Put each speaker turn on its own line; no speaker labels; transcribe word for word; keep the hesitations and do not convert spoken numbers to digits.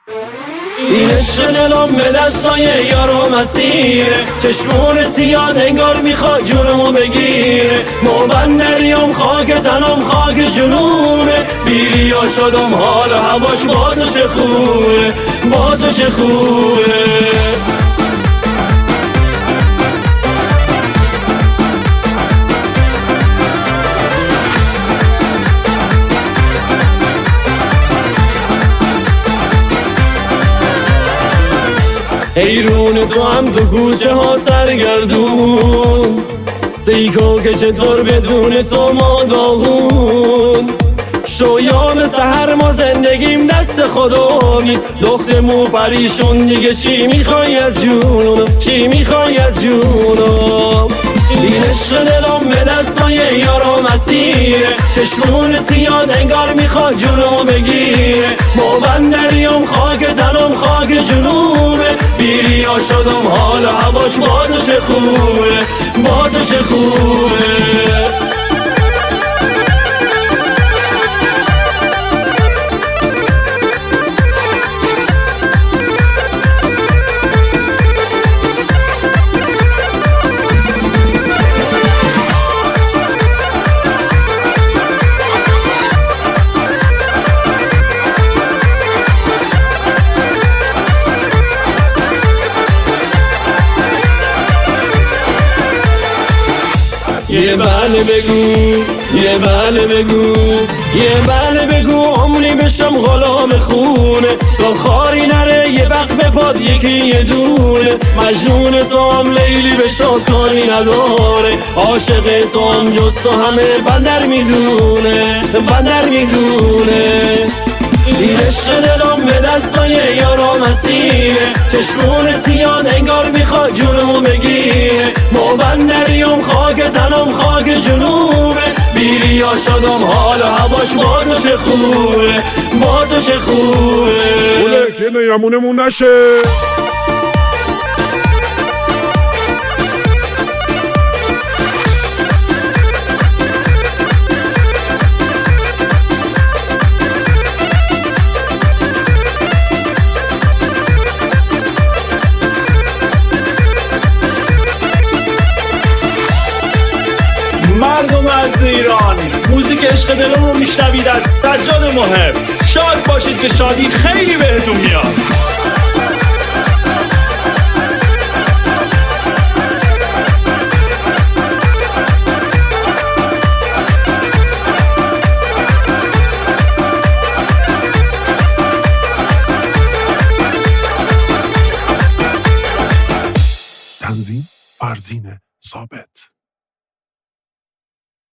این عشق دلم به دستای یارو مسیره، چشمون سیاد انگار میخواد جونمو بگیره. موبندریام خاک زنم خاک جنونه، بیریا شدم حال هواش با تو چه خوبه، با تو چه خوبه. حیرون تو هم تو کوچه ها سرگردون، سیکو که چطور بدون تو ما داغون. شویان سحر ما زندگیم دست خدا نیست، دخت مو پریشون دیگه چی میخوای از جونم، چی میخوای از جونم. این عشق دلم به دستای یارو مسیره، چشمون سیاد انگار میخواد جونو بگیره. موبندریام خاک زنم خاک جنوبه، بیریا شدم حال هواش با تو چه خوبه، با تو چه خوبه. یه بله بگو، یه بله بگو، یه بله بگو، عمری بشم غلام خونه. تا خاری نره یه وقت به پاد یکی یه دونه، مجنون تو هم لیلی به کاری نداره. عاشق تو هم جز تو همه بندر میدونه، بندر میدونه. این عشق دلم به دستای یارو مسیره، چشمون سیاد انگار میخواد جونمو بگیره. موبندریام خاک زنم خاک جنوبه، بیریا شدم حال هواش با تو چه خوبه، با تو چه خوبه.
اوله که نیمونمون نشه.
مردم از ایران، موزیک عشق دلم رو میشنوید از سجاد محب. شاد باشید که شادی خیلی بهتون میاد.
تنظیم فرزین ثابت.